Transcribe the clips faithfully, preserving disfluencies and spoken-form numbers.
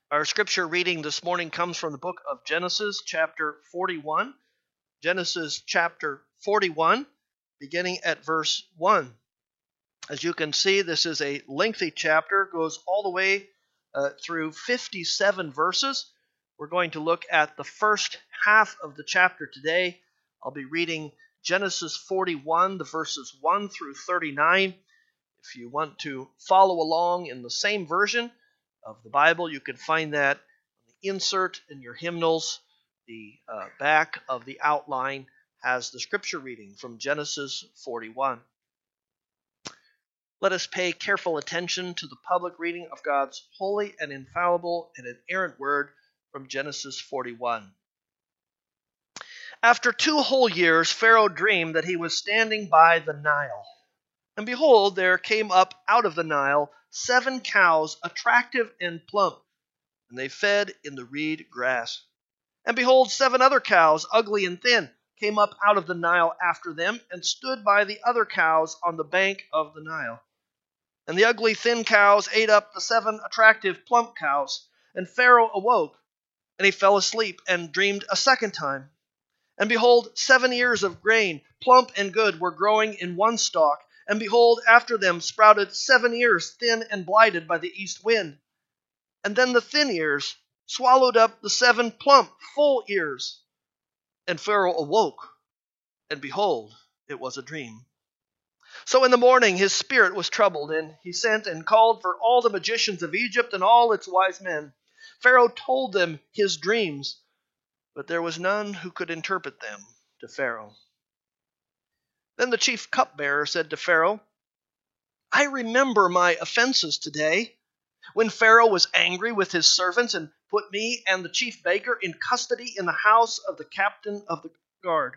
Our scripture reading this morning comes from the book of Genesis, chapter forty-one. Genesis chapter forty-one, beginning at verse one. As you can see, this is a lengthy chapter, goes all the way uh, through fifty-seven verses. We're going to look at the first half of the chapter today. I'll be reading Genesis forty-one, the verses one through thirty-nine. If you want to follow along in the same version of the Bible, you can find that on the insert in your hymnals. The uh, back of the outline has the scripture reading from Genesis forty-one. Let us pay careful attention to the public reading of God's holy and infallible and inerrant word from Genesis forty-one. After two whole years, Pharaoh dreamed that he was standing by the Nile. And behold, there came up out of the Nile seven cows, attractive and plump, and they fed in the reed grass. And behold, seven other cows, ugly and thin, came up out of the Nile after them, and stood by the other cows on the bank of the Nile. And the ugly thin cows ate up the seven attractive plump cows. And Pharaoh awoke, and he fell asleep, and dreamed a second time. And behold, seven ears of grain, plump and good, were growing in one stalk. And behold, after them sprouted seven ears, thin and blighted by the east wind. And then the thin ears swallowed up the seven plump, full ears. And Pharaoh awoke, and behold, it was a dream. So in the morning his spirit was troubled, and he sent and called for all the magicians of Egypt and all its wise men. Pharaoh told them his dreams, but there was none who could interpret them to Pharaoh. Then the chief cupbearer said to Pharaoh, I remember my offenses today, when Pharaoh was angry with his servants and put me and the chief baker in custody in the house of the captain of the guard.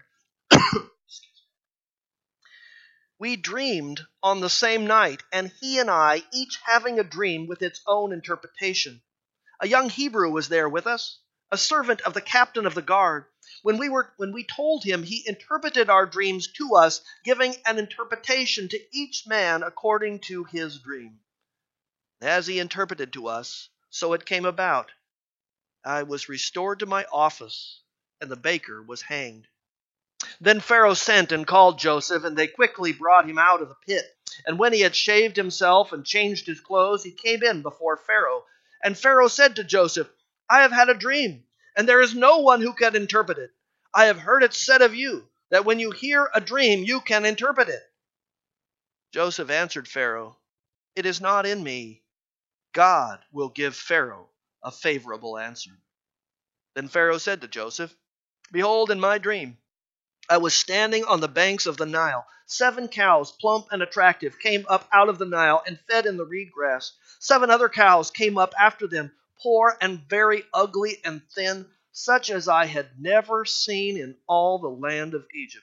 We dreamed on the same night, and he and I, each having a dream with its own interpretation. A young Hebrew was there with us, a servant of the captain of the guard. When we were, when we told him, he interpreted our dreams to us, giving an interpretation to each man according to his dream. As he interpreted to us, so it came about. I was restored to my office, and the baker was hanged. Then Pharaoh sent and called Joseph, and they quickly brought him out of the pit. And when he had shaved himself and changed his clothes, he came in before Pharaoh. And Pharaoh said to Joseph, I have had a dream, and there is no one who can interpret it. I have heard it said of you, that when you hear a dream, you can interpret it. Joseph answered Pharaoh, It is not in me. God will give Pharaoh a favorable answer. Then Pharaoh said to Joseph, Behold, in my dream, I was standing on the banks of the Nile. Seven cows, plump and attractive, came up out of the Nile and fed in the reed grass. Seven other cows came up after them, poor and very ugly and thin, such as I had never seen in all the land of Egypt.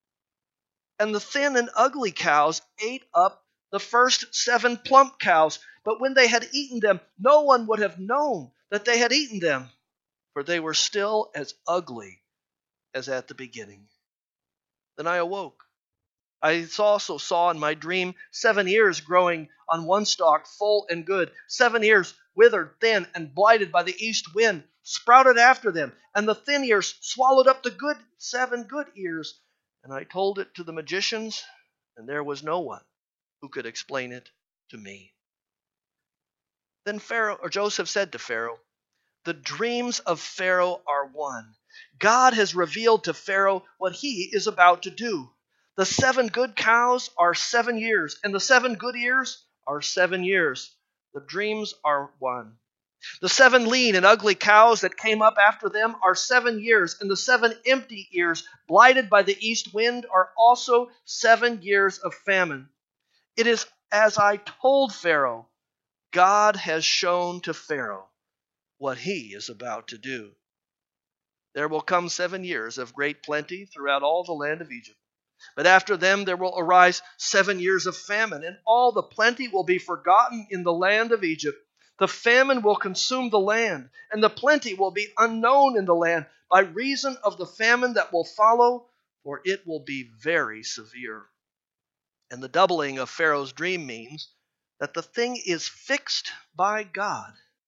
And the thin and ugly cows ate up the first seven plump cows, but when they had eaten them, no one would have known that they had eaten them, for they were still as ugly as at the beginning. Then I awoke. I also saw in my dream seven ears growing on one stalk, full and good. Seven ears, withered, thin, and blighted by the east wind, sprouted after them. And the thin ears swallowed up the good seven good ears. And I told it to the magicians, and there was no one who could explain it to me. Then Pharaoh, or Joseph said to Pharaoh, The dreams of Pharaoh are one. God has revealed to Pharaoh what he is about to do. The seven good cows are seven years, and the seven good ears are seven years. The dreams are one. The seven lean and ugly cows that came up after them are seven years, and the seven empty ears, blighted by the east wind, are also seven years of famine. It is as I told Pharaoh, God has shown to Pharaoh what he is about to do. There will come seven years of great plenty throughout all the land of Egypt. But after them there will arise seven years of famine, and all the plenty will be forgotten in the land of Egypt. The famine will consume the land, and the plenty will be unknown in the land by reason of the famine that will follow, for it will be very severe. And the doubling of Pharaoh's dream means that the thing is fixed by God,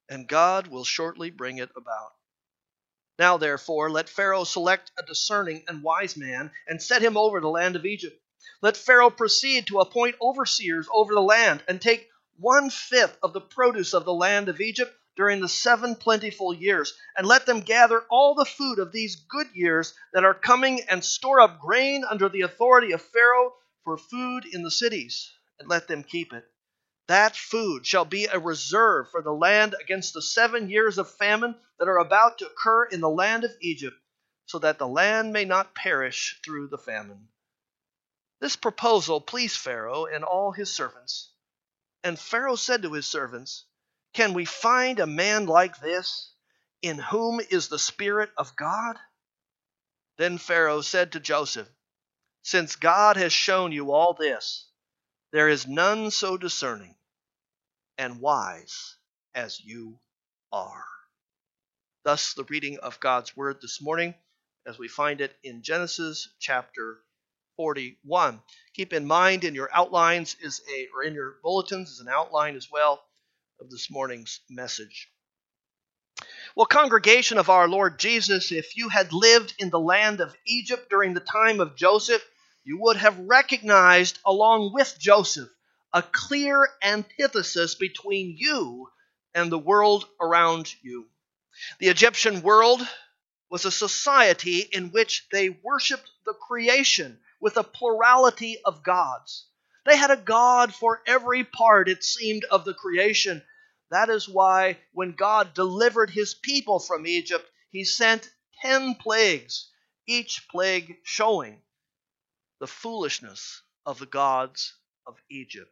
and God will shortly bring it about. Now, therefore, let Pharaoh select a discerning and wise man and set him over the land of Egypt. Let Pharaoh proceed to appoint overseers over the land and take one-fifth of the produce of the land of Egypt during the seven plentiful years, and let them gather all the food of these good years that are coming and store up grain under the authority of Pharaoh for food in the cities, and let them keep it. That food shall be a reserve for the land against the seven years of famine that are about to occur in the land of Egypt, so that the land may not perish through the famine. This proposal pleased Pharaoh and all his servants. And Pharaoh said to his servants, "Can we find a man like this, in whom is the Spirit of God?" Then Pharaoh said to Joseph, "Since God has shown you all this, there is none so discerning and wise as you are." Thus the reading of God's word this morning, as we find it in Genesis chapter forty-one. Keep in mind in your outlines is a, or in your bulletins is an outline as well of this morning's message. Well, congregation of our Lord Jesus, if you had lived in the land of Egypt during the time of Joseph, you would have recognized, along with Joseph, a clear antithesis between you and the world around you. The Egyptian world was a society in which they worshiped the creation with a plurality of gods. They had a god for every part, it seemed, of the creation. That is why when God delivered his people from Egypt, he sent ten plagues, each plague showing the foolishness of the gods of Egypt.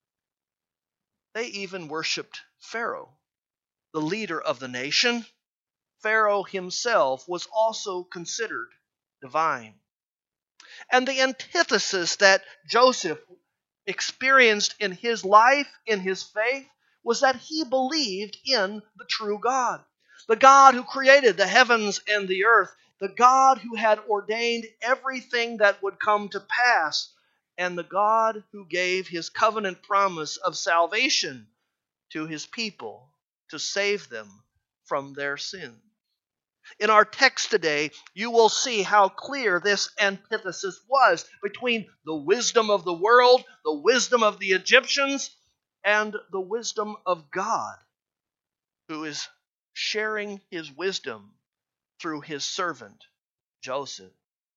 They even worshipped Pharaoh, the leader of the nation. Pharaoh himself was also considered divine. And the antithesis that Joseph experienced in his life, in his faith, was that he believed in the true God, the God who created the heavens and the earth, the God who had ordained everything that would come to pass, and the God who gave his covenant promise of salvation to his people to save them from their sins. In our text today, you will see how clear this antithesis was between the wisdom of the world, the wisdom of the Egyptians, and the wisdom of God, who is sharing his wisdom through his servant, Joseph.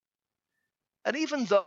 And even though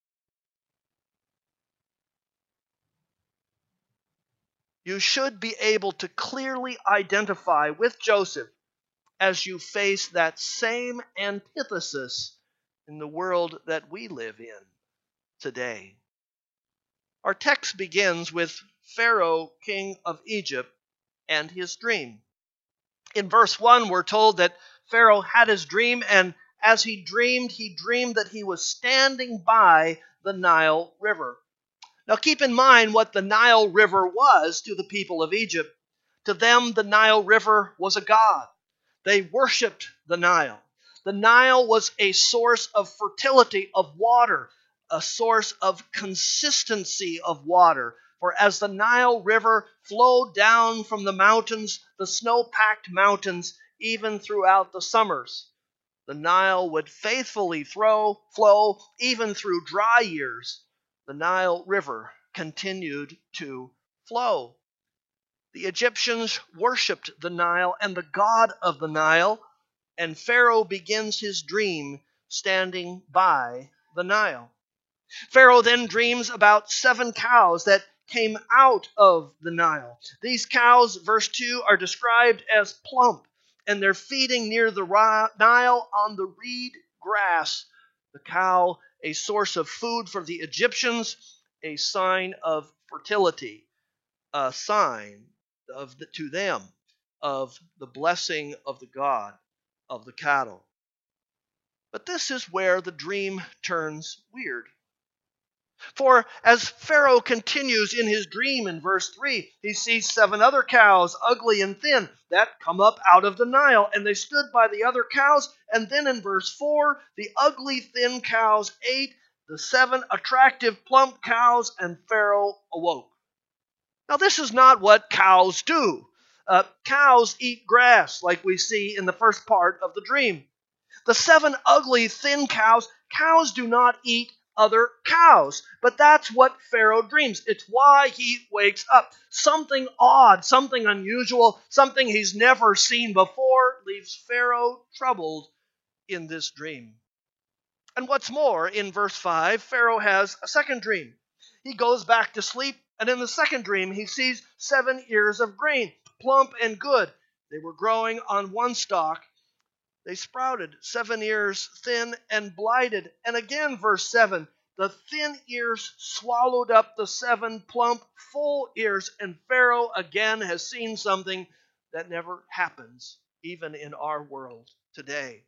you should be able to clearly identify with Joseph as you face that same antithesis in the world that we live in today. Our text begins with Pharaoh, king of Egypt, and his dream. In verse one, we're told that Pharaoh had his dream, and as he dreamed, he dreamed that he was standing by the Nile River. Now keep in mind what the Nile River was to the people of Egypt. To them, the Nile River was a god. They worshipped the Nile. The Nile was a source of fertility of water, a source of consistency of water. For as the Nile River flowed down from the mountains, the snow-packed mountains, even throughout the summers, the Nile would faithfully throw, flow even through dry years. The Nile River continued to flow. The Egyptians worshipped the Nile and the god of the Nile, and Pharaoh begins his dream standing by the Nile. Pharaoh then dreams about seven cows that came out of the Nile. These cows, verse two, are described as plump, and they're feeding near the Nile on the reed grass. The cow, a source of food for the Egyptians, a sign of fertility, a sign of the, to them of the blessing of the God of the cattle. But this is where the dream turns weird. For as Pharaoh continues in his dream in verse three, he sees seven other cows, ugly and thin, that come up out of the Nile, and they stood by the other cows. And then in verse four, the ugly, thin cows ate the seven attractive, plump cows, and Pharaoh awoke. Now, this is not what cows do. Uh, cows eat grass, like we see in the first part of the dream. The seven ugly, thin cows, cows do not eat other cows. But that's what Pharaoh dreams. It's why he wakes up. Something odd, something unusual, something he's never seen before leaves Pharaoh troubled in this dream. And what's more, in verse five, Pharaoh has a second dream. He goes back to sleep, and in the second dream, he sees seven ears of grain, plump and good. They were growing on one stalk. They sprouted, seven ears thin and blighted. And again, verse seven, the thin ears swallowed up the seven plump, full ears. And Pharaoh again has seen something that never happens, even in our world today.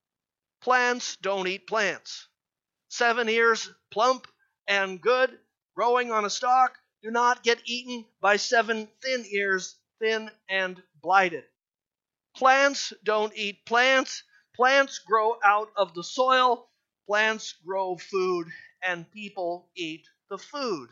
Plants don't eat plants. Seven ears, plump and good, growing on a stalk, do not get eaten by seven thin ears, thin and blighted. Plants don't eat plants. Plants grow out of the soil. Plants grow food, and people eat the food.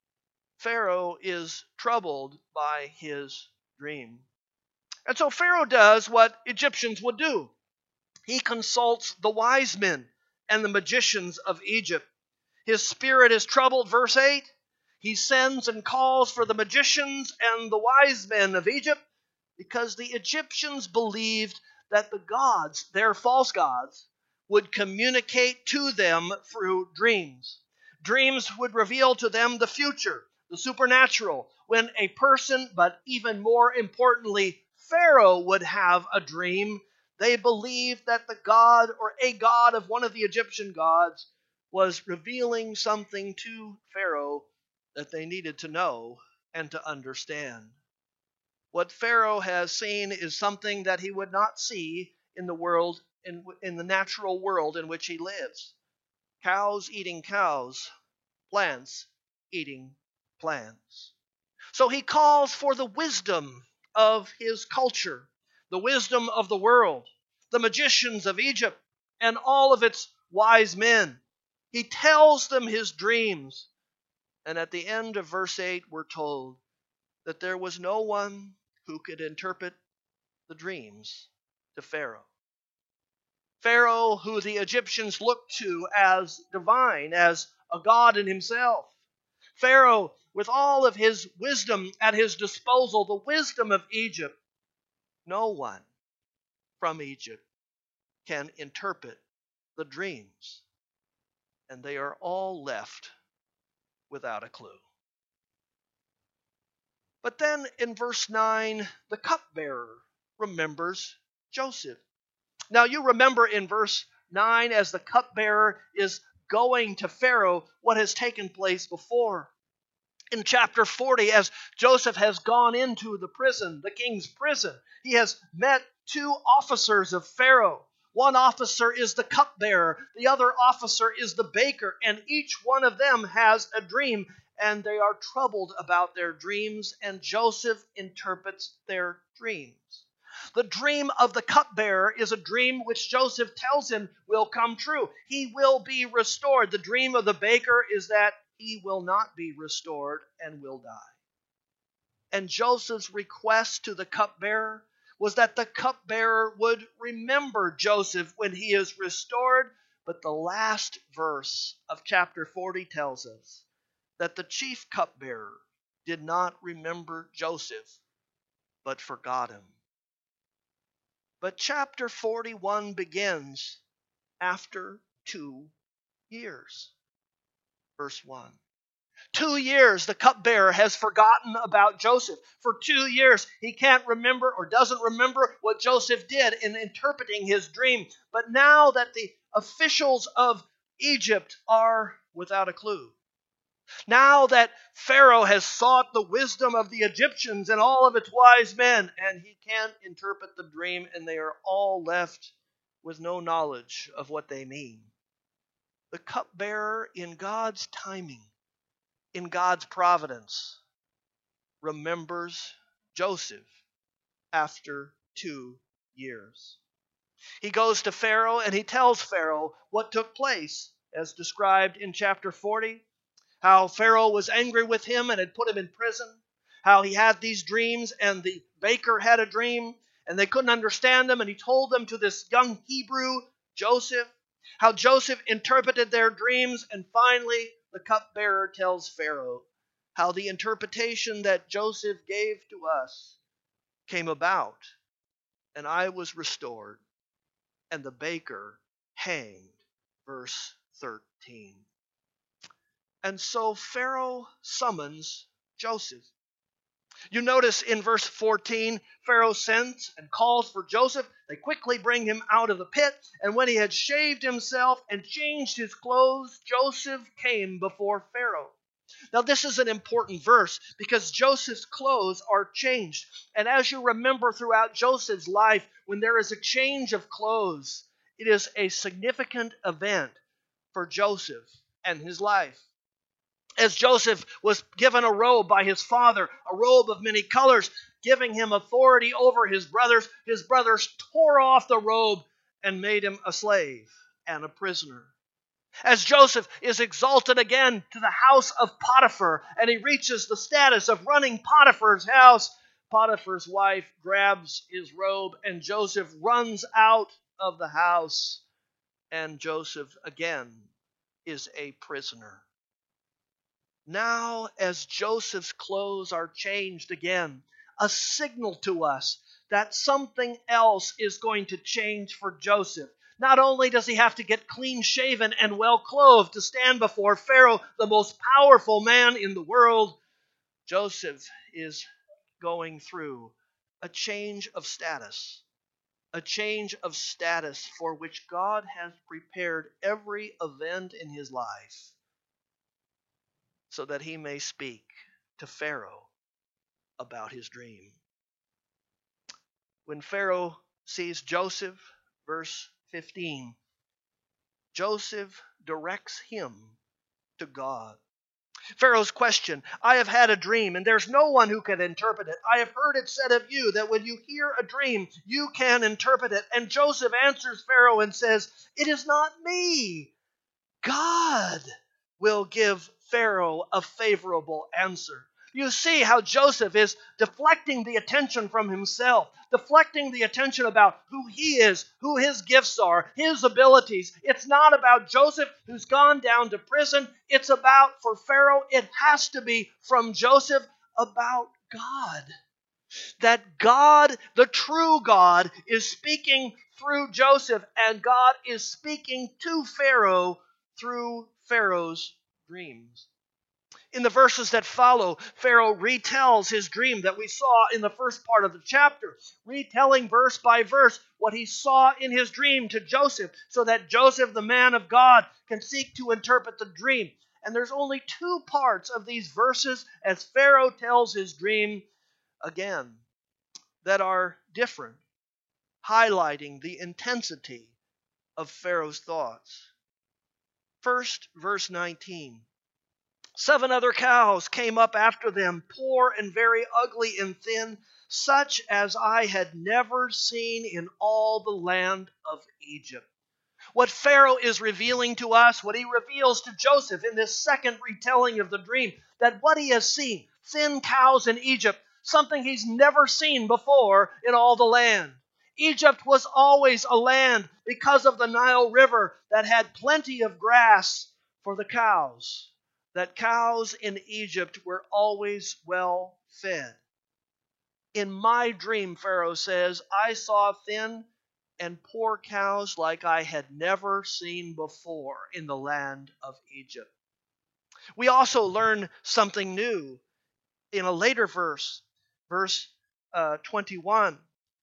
Pharaoh is troubled by his dream. And so Pharaoh does what Egyptians would do. He consults the wise men and the magicians of Egypt. His spirit is troubled, verse eight. He sends and calls for the magicians and the wise men of Egypt, because the Egyptians believed that the gods, their false gods, would communicate to them through dreams. Dreams would reveal to them the future, the supernatural, when a person, but even more importantly, Pharaoh would have a dream. They believed that the god or a god of one of the Egyptian gods was revealing something to Pharaoh that they needed to know and to understand. What Pharaoh has seen is something that he would not see in the world, in, in the natural world in which he lives. Cows eating cows, plants eating plants. So he calls for the wisdom of his culture, the wisdom of the world, the magicians of Egypt, and all of its wise men. He tells them his dreams. And at the end of verse eight, we're told that there was no one who could interpret the dreams to Pharaoh. Pharaoh, who the Egyptians looked to as divine, as a god in himself. Pharaoh, with all of his wisdom at his disposal, the wisdom of Egypt. No one from Egypt can interpret the dreams, and they are all left without a clue. But then in verse nine, the cupbearer remembers Joseph. Now you remember in verse nine, as the cupbearer is going to Pharaoh, what has taken place before. In chapter forty, as Joseph has gone into the prison, the king's prison, he has met two officers of Pharaoh. One officer is the cupbearer, the other officer is the baker, and each one of them has a dream, and they are troubled about their dreams, and Joseph interprets their dreams. The dream of the cupbearer is a dream which Joseph tells him will come true. He will be restored. The dream of the baker is that he will not be restored and will die. And Joseph's request to the cupbearer was that the cupbearer would remember Joseph when he is restored. But the last verse of chapter forty tells us that the chief cupbearer did not remember Joseph, but forgot him. But chapter forty-one begins after two years. Verse one. Two years the cupbearer has forgotten about Joseph. For two years he can't remember or doesn't remember what Joseph did in interpreting his dream. But now that the officials of Egypt are without a clue, now that Pharaoh has sought the wisdom of the Egyptians and all of its wise men, and he can't interpret the dream, and they are all left with no knowledge of what they mean. The cupbearer, in God's timing, in God's providence, remembers Joseph after two years. He goes to Pharaoh and he tells Pharaoh what took place, as described in chapter forty, how Pharaoh was angry with him and had put him in prison. how he had these dreams, and the baker had a dream, and they couldn't understand them, and he told them to this young Hebrew, Joseph, how Joseph interpreted their dreams, and finally the cupbearer tells Pharaoh how the interpretation that Joseph gave to us came about, and I was restored, and the baker hanged. Verse thirteen. And so Pharaoh summons Joseph. You notice in verse fourteen, Pharaoh sends and calls for Joseph. They quickly bring him out of the pit, and when he had shaved himself and changed his clothes, Joseph came before Pharaoh. Now, this is an important verse because Joseph's clothes are changed. And as you remember throughout Joseph's life, when there is a change of clothes, it is a significant event for Joseph and his life. As Joseph was given a robe by his father, a robe of many colors, giving him authority over his brothers, his brothers tore off the robe and made him a slave and a prisoner. As Joseph is exalted again to the house of Potiphar, and he reaches the status of running Potiphar's house, Potiphar's wife grabs his robe, and Joseph runs out of the house, and Joseph again is a prisoner. Now, as Joseph's clothes are changed again, a signal to us that something else is going to change for Joseph. Not only does he have to get clean-shaven and well-clothed to stand before Pharaoh, the most powerful man in the world, Joseph is going through a change of status. A change of status for which God has prepared every event in his life so that he may speak to Pharaoh about his dream. When Pharaoh sees Joseph, verse fifteen, Joseph directs him to God. Pharaoh's question, I have had a dream, and there's no one who can interpret it. I have heard it said of you that when you hear a dream, you can interpret it. And Joseph answers Pharaoh and says, it is not me. God will give Pharaoh a favorable answer. You see how Joseph is deflecting the attention from himself, deflecting the attention about who he is, who his gifts are, his abilities. It's not about Joseph who's gone down to prison. It's about, for Pharaoh, it has to be from Joseph about God. That God, the true God, is speaking through Joseph, and God is speaking to Pharaoh through Pharaoh's dreams. In the verses that follow, Pharaoh retells his dream that we saw in the first part of the chapter, retelling verse by verse what he saw in his dream to Joseph, so that Joseph, the man of God, can seek to interpret the dream. And there's only two parts of these verses as Pharaoh tells his dream again that are different, highlighting the intensity of Pharaoh's thoughts. First, verse nineteen. Seven other cows came up after them, poor and very ugly and thin, such as I had never seen in all the land of Egypt. What Pharaoh is revealing to us, what he reveals to Joseph in this second retelling of the dream, that what he has seen, thin cows in Egypt, something he's never seen before in all the land. Egypt was always a land, because of the Nile River, that had plenty of grass for the cows. That cows in Egypt were always well fed. In my dream, Pharaoh says, I saw thin and poor cows like I had never seen before in the land of Egypt. We also learn something new in a later verse, verse uh, twenty-one.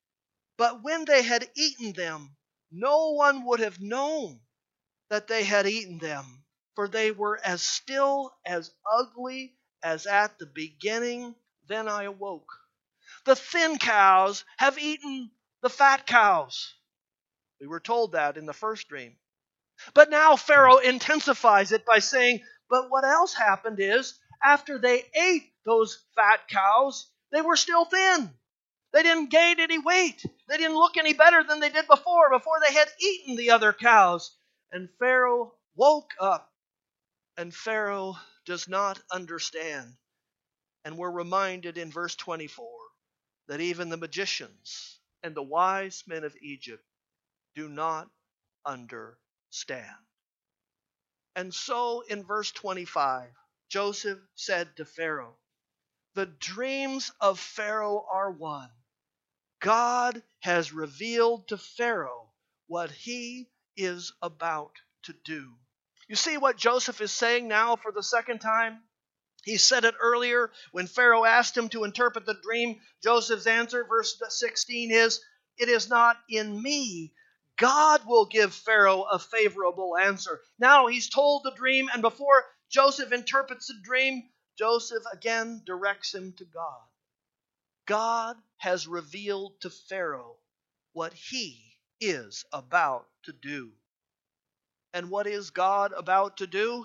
But when they had eaten them, no one would have known that they had eaten them, for they were as still, as ugly as at the beginning. Then I awoke. The thin cows have eaten the fat cows. We were told that in the first dream. But now Pharaoh intensifies it by saying, but what else happened is, after they ate those fat cows, they were still thin. They didn't gain any weight. They didn't look any better than they did before, before they had eaten the other cows. And Pharaoh woke up. And Pharaoh does not understand. And we're reminded in verse twenty-four that even the magicians and the wise men of Egypt do not understand. And so in verse twenty-five, Joseph said to Pharaoh, "The dreams of Pharaoh are one. God has revealed to Pharaoh what he is about to do." You see what Joseph is saying now for the second time? He said it earlier when Pharaoh asked him to interpret the dream. Joseph's answer, verse sixteen, is, "It is not in me. God will give Pharaoh a favorable answer." Now he's told the dream, and before Joseph interprets the dream, Joseph again directs him to God. God has revealed to Pharaoh what he is about to do. And what is God about to do?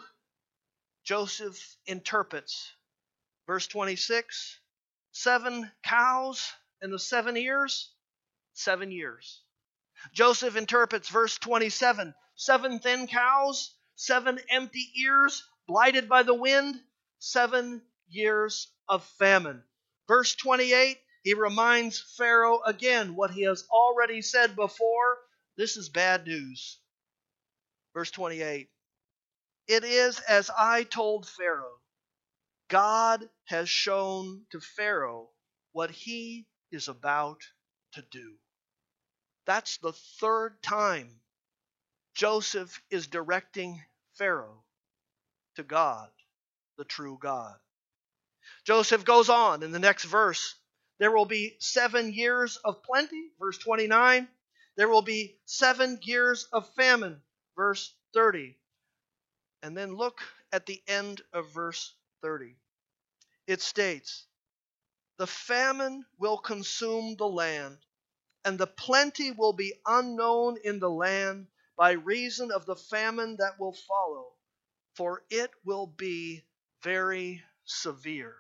Joseph interprets. Verse twenty-six, seven cows and the seven ears, seven years. Joseph interprets verse twenty-seven, seven thin cows, seven empty ears, blighted by the wind, seven years of famine. Verse twenty-eight, he reminds Pharaoh again what he has already said before. This is bad news. Verse twenty-eight, "It is as I told Pharaoh. God has shown to Pharaoh what he is about to do." That's the third time Joseph is directing Pharaoh to God, the true God. Joseph goes on in the next verse. There will be seven years of plenty, verse twenty-nine. There will be seven years of famine, verse thirty. And then look at the end of verse thirty. It states, "The famine will consume the land, and the plenty will be unknown in the land by reason of the famine that will follow, for it will be very severe."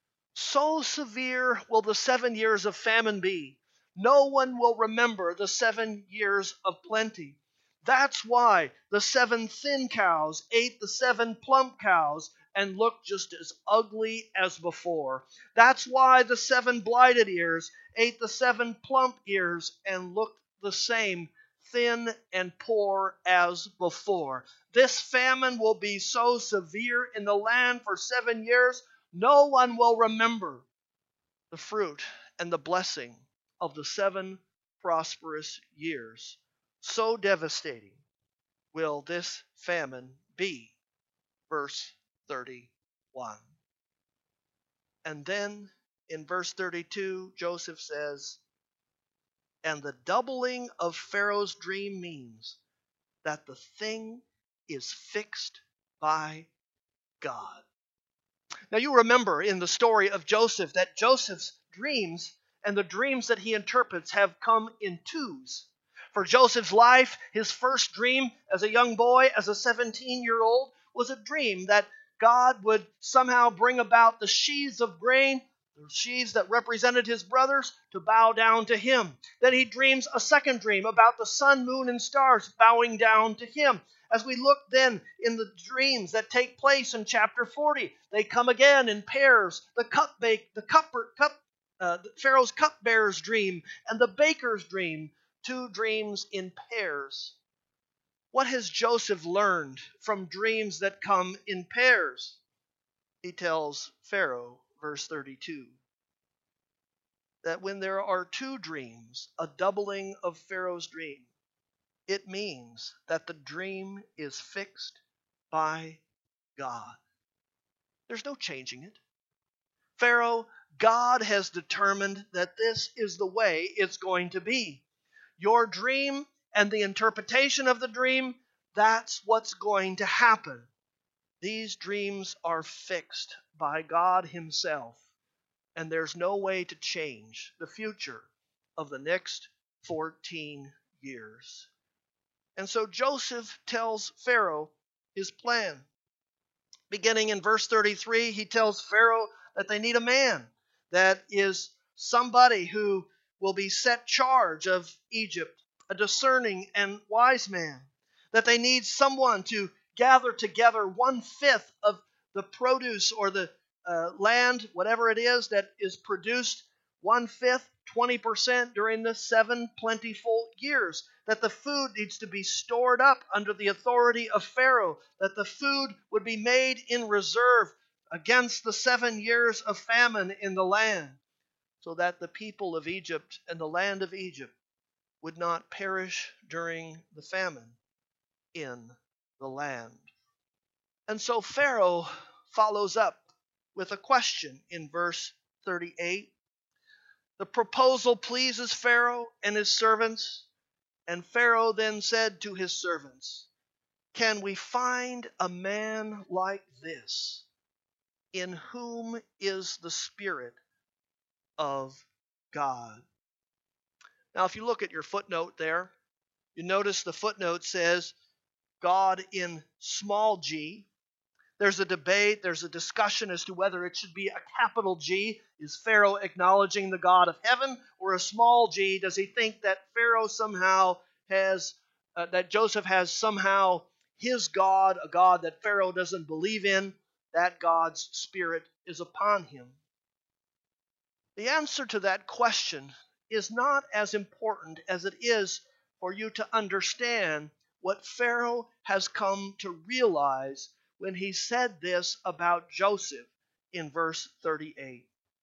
So severe will the seven years of famine be. No one will remember the seven years of plenty. That's why the seven thin cows ate the seven plump cows and looked just as ugly as before. That's why the seven blighted ears ate the seven plump ears and looked the same, thin and poor as before. This famine will be so severe in the land for seven years, no one will remember the fruit and the blessing of the seven prosperous years. So devastating will this famine be. Verse thirty-one. And then in verse thirty-two, Joseph says, "And the doubling of Pharaoh's dream means that the thing is fixed by God." Now you remember in the story of Joseph that Joseph's dreams and the dreams that he interprets have come in twos. For Joseph's life, his first dream as a young boy, as a seventeen-year-old, was a dream that God would somehow bring about the sheaves of grain, the sheaves that represented his brothers, to bow down to him. Then he dreams a second dream about the sun, moon, and stars bowing down to him. As we look then in the dreams that take place in chapter forty, they come again in pairs. The cupbake, the cup, cup, uh, Pharaoh's cupbearer's dream and the baker's dream, two dreams in pairs. What has Joseph learned from dreams that come in pairs? He tells Pharaoh, verse thirty-two, that when there are two dreams, a doubling of Pharaoh's dream, it means that the dream is fixed by God. There's no changing it. Pharaoh, God has determined that this is the way it's going to be. Your dream and the interpretation of the dream, that's what's going to happen. These dreams are fixed by God himself, and there's no way to change the future of the next fourteen years. And so Joseph tells Pharaoh his plan. Beginning in verse thirty-three, he tells Pharaoh that they need a man that is somebody who will be set charge of Egypt, a discerning and wise man. That they need someone to gather together one-fifth of the produce or the uh, land, whatever it is, that is produced one-fifth, twenty percent during the seven plentiful years. That the food needs to be stored up under the authority of Pharaoh. That the food would be made in reserve against the seven years of famine in the land, so that the people of Egypt and the land of Egypt would not perish during the famine in the land. And so Pharaoh follows up with a question in verse thirty-eight. The proposal pleases Pharaoh and his servants, and Pharaoh then said to his servants, "Can we find a man like this, in whom is the Spirit of God?" Now, if you look at your footnote there, you notice the footnote says God in small g. There's a debate, there's a discussion as to whether it should be a capital G. Is Pharaoh acknowledging the God of heaven? Or a small g? Does he think that Pharaoh somehow has, uh, that Joseph has somehow his God, a God that Pharaoh doesn't believe in, that God's Spirit is upon him? The answer to that question is not as important as it is for you to understand what Pharaoh has come to realize when he said this about Joseph in verse thirty-eight.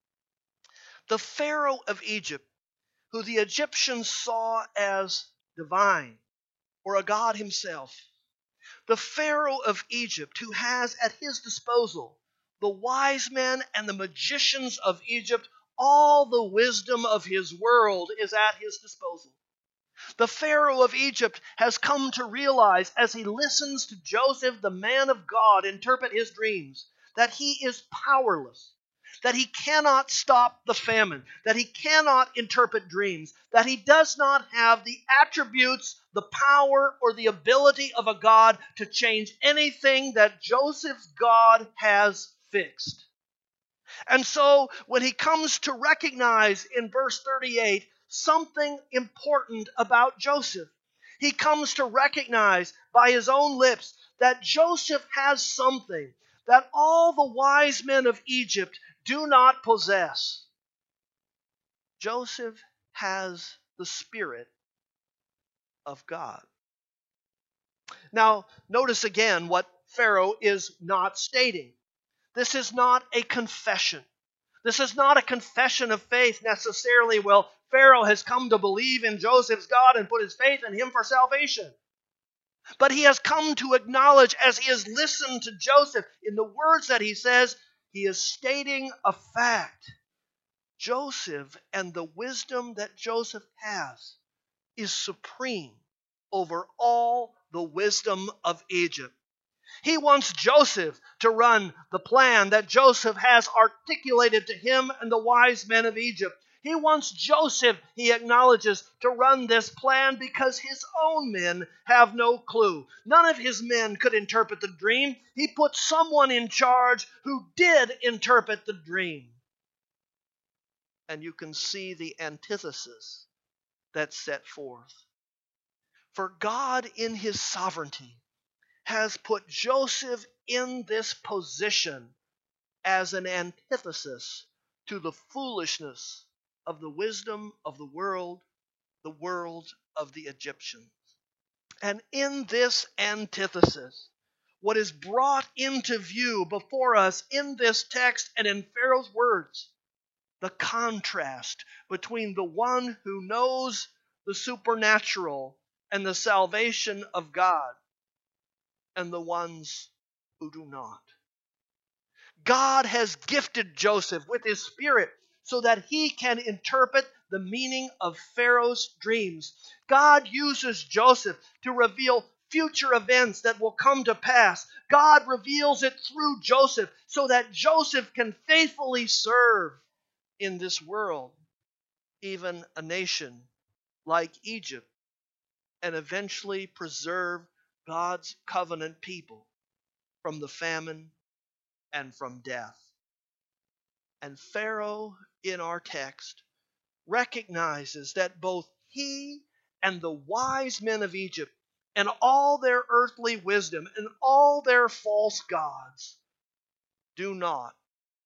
The Pharaoh of Egypt, who the Egyptians saw as divine, or a god himself, the Pharaoh of Egypt, who has at his disposal the wise men and the magicians of Egypt, all the wisdom of his world is at his disposal. The Pharaoh of Egypt has come to realize, as he listens to Joseph, the man of God, interpret his dreams, that he is powerless, that he cannot stop the famine, that he cannot interpret dreams, that he does not have the attributes, the power, or the ability of a God to change anything that Joseph's God has fixed. And so when he comes to recognize in verse thirty-eight something important about Joseph, he comes to recognize by his own lips that Joseph has something that all the wise men of Egypt do not possess. Joseph has the Spirit of God. Now, notice again what Pharaoh is not stating. This is not a confession. This is not a confession of faith necessarily. Well, Pharaoh has come to believe in Joseph's God and put his faith in him for salvation. But he has come to acknowledge, as he has listened to Joseph, in the words that he says, he is stating a fact. Joseph and the wisdom that Joseph has is supreme over all the wisdom of Egypt. He wants Joseph to run the plan that Joseph has articulated to him and the wise men of Egypt. He wants Joseph, he acknowledges, to run this plan because his own men have no clue. None of his men could interpret the dream. He put someone in charge who did interpret the dream. And you can see the antithesis that's set forth. For God in his sovereignty has put Joseph in this position as an antithesis to the foolishness of the wisdom of the world, the world of the Egyptians. And in this antithesis, what is brought into view before us in this text and in Pharaoh's words, the contrast between the one who knows the supernatural and the salvation of God and the ones who do not. God has gifted Joseph with his Spirit so that he can interpret the meaning of Pharaoh's dreams. God uses Joseph to reveal future events that will come to pass. God reveals it through Joseph so that Joseph can faithfully serve in this world, even a nation like Egypt, and eventually preserve God's covenant people from the famine and from death. And Pharaoh, in our text, recognizes that both he and the wise men of Egypt and all their earthly wisdom and all their false gods do not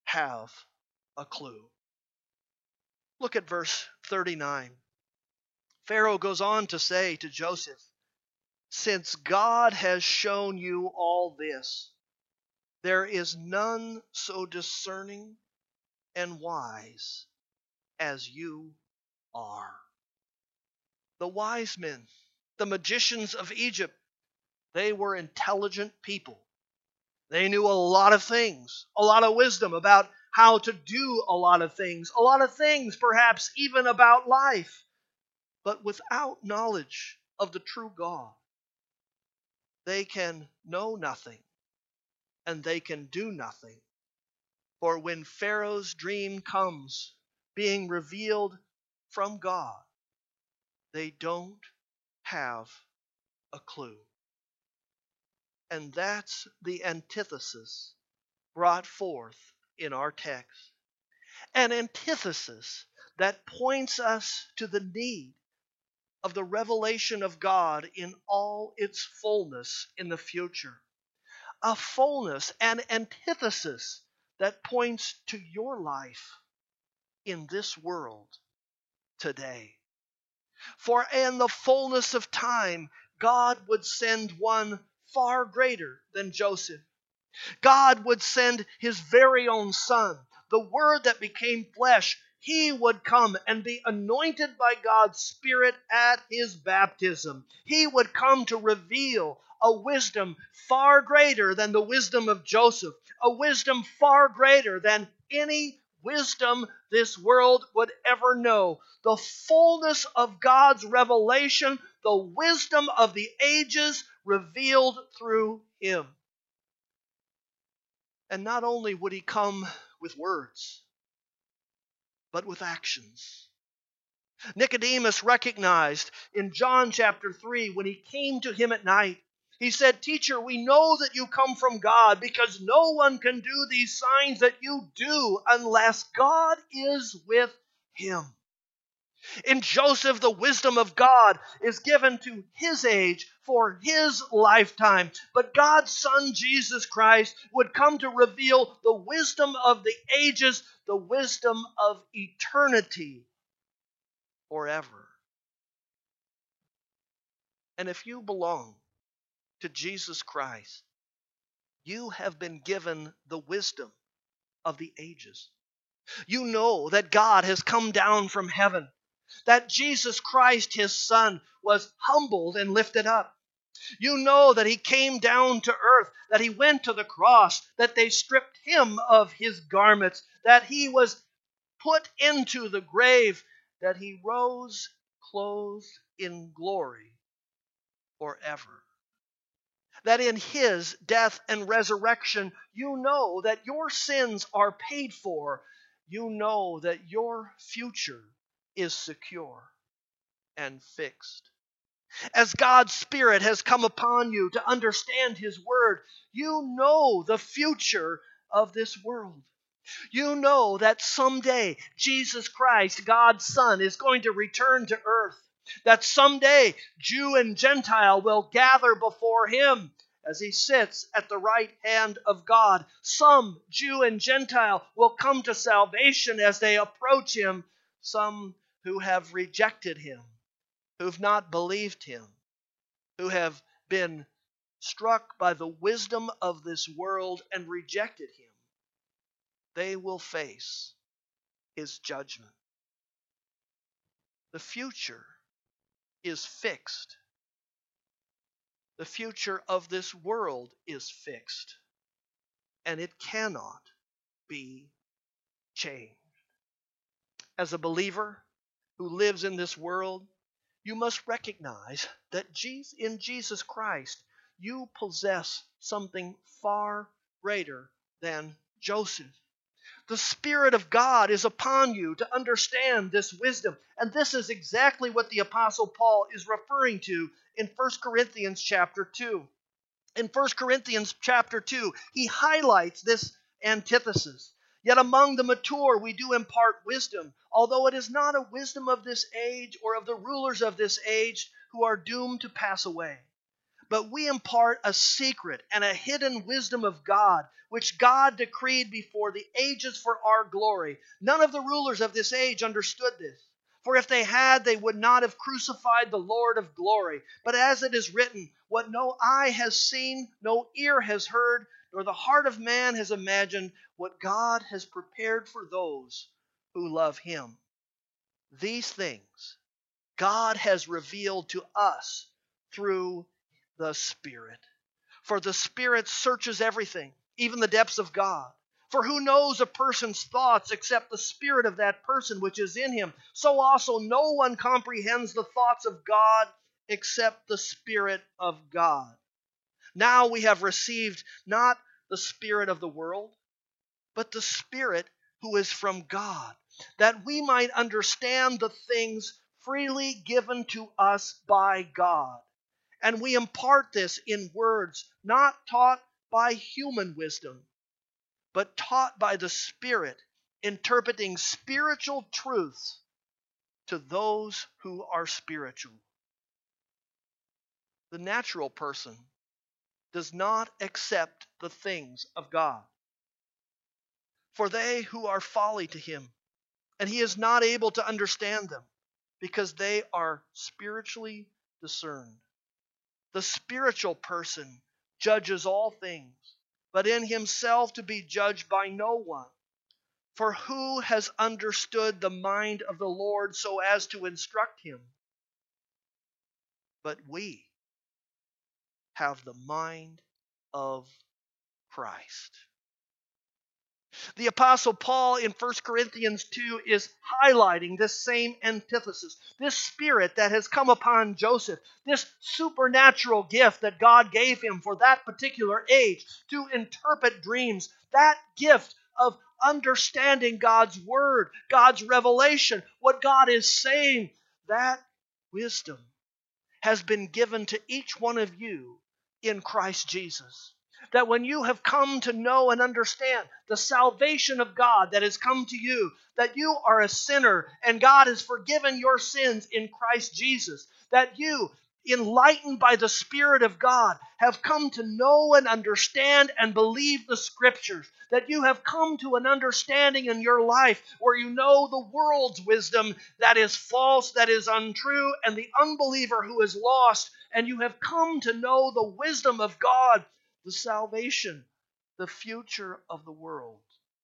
have a clue. Look at verse thirty-nine. Pharaoh goes on to say to Joseph, "Since God has shown you all this, there is none so discerning and wise as you are." The wise men, the magicians of Egypt, they were intelligent people. They knew a lot of things, a lot of wisdom about how to do a lot of things, a lot of things perhaps even about life. But without knowledge of the true God, they can know nothing and they can do nothing. For when Pharaoh's dream comes, being revealed from God, they don't have a clue. And that's the antithesis brought forth in our text. An antithesis that points us to the need of the revelation of God in all its fullness in the future. A fullness, an antithesis that points to your life in this world today. For in the fullness of time, God would send one far greater than Joseph. God would send his very own Son, the Word that became flesh. He would come and be anointed by God's Spirit at his baptism. He would come to reveal a wisdom far greater than the wisdom of Joseph, a wisdom far greater than any wisdom this world would ever know. The fullness of God's revelation, the wisdom of the ages revealed through him. And not only would he come with words, but with actions. Nicodemus recognized in John chapter three, when he came to him at night, he said, "Teacher, we know that you come from God, because no one can do these signs that you do unless God is with him." In Joseph, the wisdom of God is given to his age for his lifetime. But God's Son, Jesus Christ, would come to reveal the wisdom of the ages, the wisdom of eternity forever. And if you belong to Jesus Christ, you have been given the wisdom of the ages. You know that God has come down from heaven, that Jesus Christ, his Son, was humbled and lifted up. You know that he came down to earth, that he went to the cross, that they stripped him of his garments, that he was put into the grave, that he rose clothed in glory forever. That in his death and resurrection, you know that your sins are paid for. You know that your future is secure and fixed. As God's Spirit has come upon you to understand his word, you know the future of this world. You know that someday Jesus Christ, God's Son, is going to return to earth. That someday Jew and Gentile will gather before him as he sits at the right hand of God. Some Jew and Gentile will come to salvation as they approach him. Some who have rejected him, who've not believed him, who have been struck by the wisdom of this world and rejected him, they will face his judgment. The future is fixed. The future of this world is fixed, and it cannot be changed. As a believer who lives in this world, you must recognize that in Jesus Christ, you possess something far greater than Joseph. The Spirit of God is upon you to understand this wisdom. And this is exactly what the Apostle Paul is referring to in First Corinthians chapter two. In First Corinthians chapter two, he highlights this antithesis. Yet among the mature we do impart wisdom, although it is not a wisdom of this age or of the rulers of this age who are doomed to pass away. but we impart a secret and a hidden wisdom of God, which God decreed before the ages for our glory. None of the rulers of this age understood this. For if they had, they would not have crucified the Lord of glory. But as it is written, what no eye has seen, no ear has heard, nor the heart of man has imagined, what God has prepared for those who love him. These things God has revealed to us through the Spirit. For the Spirit searches everything, even the depths of God. For who knows a person's thoughts except the spirit of that person which is in him? So also no one comprehends the thoughts of God except the Spirit of God. Now we have received not the spirit of the world, but the Spirit who is from God, that we might understand the things freely given to us by God. And we impart this in words not taught by human wisdom, but taught by the Spirit, interpreting spiritual truths to those who are spiritual. The natural person does not accept the things of God, for they who are folly to him, and he is not able to understand them, because they are spiritually discerned. The spiritual person judges all things, but in himself to be judged by no one. For who has understood the mind of the Lord so as to instruct him? But we have the mind of Christ. The Apostle Paul in First Corinthians two is highlighting this same antithesis, this spirit that has come upon Joseph, this supernatural gift that God gave him for that particular age to interpret dreams, that gift of understanding God's word, God's revelation, what God is saying, that wisdom has been given to each one of you in Christ Jesus. That when you have come to know and understand the salvation of God that has come to you, that you are a sinner and God has forgiven your sins in Christ Jesus, that you, enlightened by the Spirit of God, have come to know and understand and believe the Scriptures, that you have come to an understanding in your life where you know the world's wisdom that is false, that is untrue, and the unbeliever who is lost, and you have come to know the wisdom of God, the salvation, the future of the world.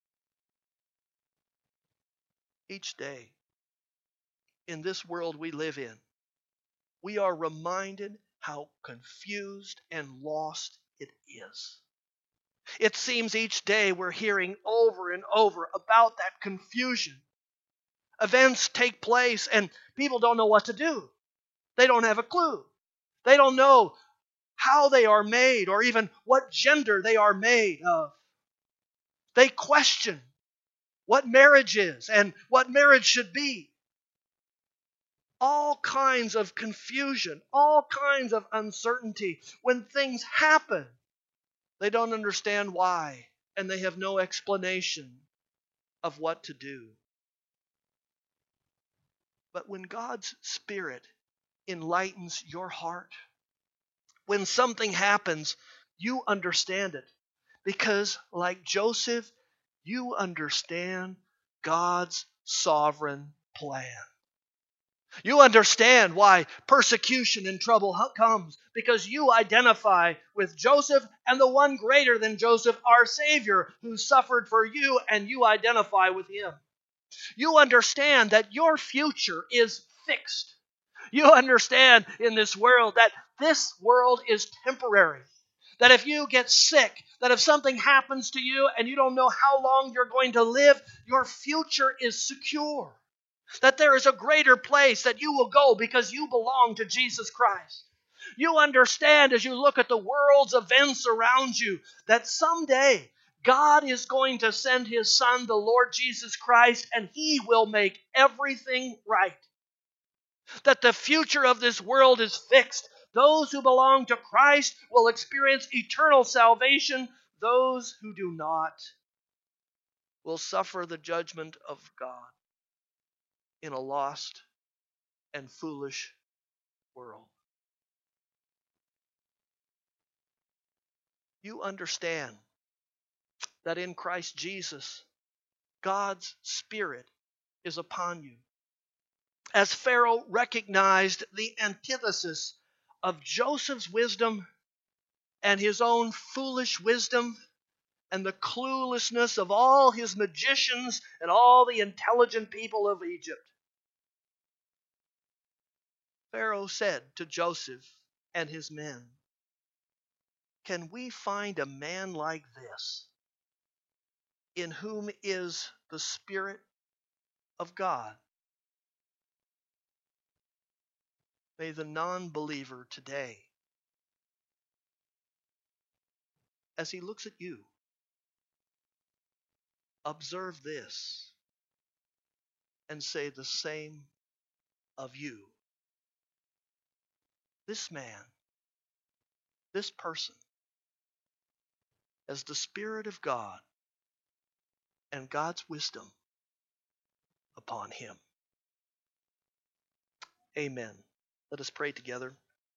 Each day, in this world we live in, we are reminded how confused and lost it is. It seems each day we're hearing over and over about that confusion. Events take place and people don't know what to do. They don't have a clue. They don't know how they are made or even what gender they are made of. They question what marriage is and what marriage should be. All kinds of confusion, all kinds of uncertainty. When things happen, they don't understand why, and they have no explanation of what to do. But when God's Spirit enlightens your heart, when something happens, you understand it. Because, like Joseph, you understand God's sovereign plan. You understand why persecution and trouble comes, because you identify with Joseph and the one greater than Joseph, our Savior, who suffered for you, and you identify with him. You understand that your future is fixed. You understand in this world that this world is temporary. That if you get sick, that if something happens to you and you don't know how long you're going to live, your future is secure. That there is a greater place that you will go because you belong to Jesus Christ. You understand as you look at the world's events around you that someday God is going to send his Son, the Lord Jesus Christ, and he will make everything right. That the future of this world is fixed. Those who belong to Christ will experience eternal salvation. Those who do not will suffer the judgment of God in a lost and foolish world. you understand that in Christ Jesus, God's Spirit is upon you. As Pharaoh recognized the antithesis of Joseph's wisdom and his own foolish wisdom and the cluelessness of all his magicians and all the intelligent people of Egypt, Pharaoh said to Joseph and his men, "Can we find a man like this, in whom is the Spirit of God?" May the non-believer today, as he looks at you, observe this and say the same of you. This man, this person, has the Spirit of God and God's wisdom upon him. Amen. Let us pray together.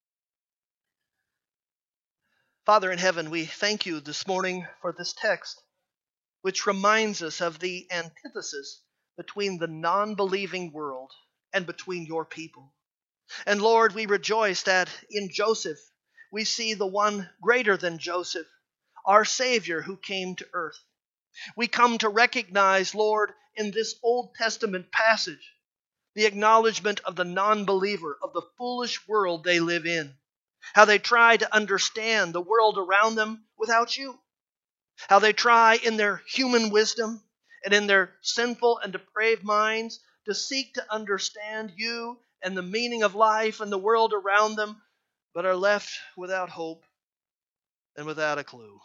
Father in heaven, we thank you this morning for this text, which reminds us of the antithesis between the non-believing world and between your people. And Lord, we rejoice that in Joseph we see the one greater than Joseph, our Savior who came to earth. We come to recognize, Lord, in this Old Testament passage, the acknowledgement of the non-believer, of the foolish world they live in, how they try to understand the world around them without you, how they try in their human wisdom and in their sinful and depraved minds to seek to understand you and the meaning of life and the world around them, but are left without hope and without a clue.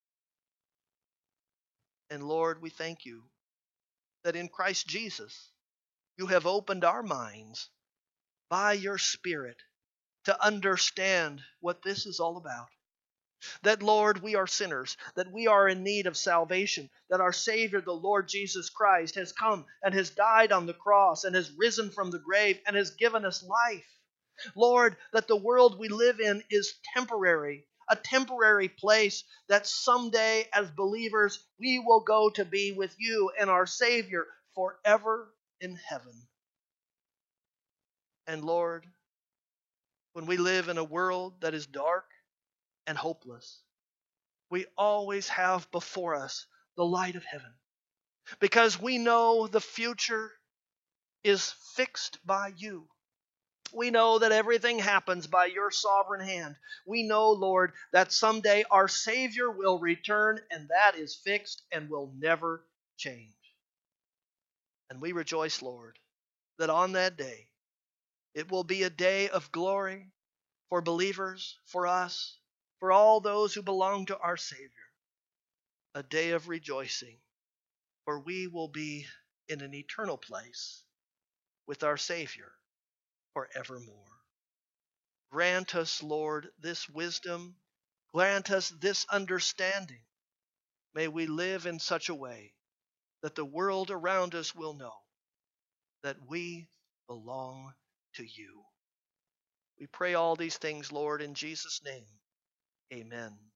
And Lord, we thank you that in Christ Jesus, you have opened our minds by your Spirit to understand what this is all about. That, Lord, we are sinners, that we are in need of salvation, that our Savior, the Lord Jesus Christ, has come and has died on the cross and has risen from the grave and has given us life. Lord, that the world we live in is temporary, a temporary place that someday as believers we will go to be with you and our Savior forever in heaven. And Lord, when we live in a world that is dark and hopeless, we always have before us the light of heaven, because we know the future is fixed by you. We know that everything happens by your sovereign hand. We know, Lord, that someday our Savior will return, and that is fixed and will never change. And we rejoice, Lord, that on that day, it will be a day of glory for believers, for us, for all those who belong to our Savior. A day of rejoicing, for we will be in an eternal place with our Savior forevermore. Grant us, Lord, this wisdom. Grant us this understanding. May we live in such a way that the world around us will know that we belong to you. We pray all these things, Lord, in Jesus' name. Amen.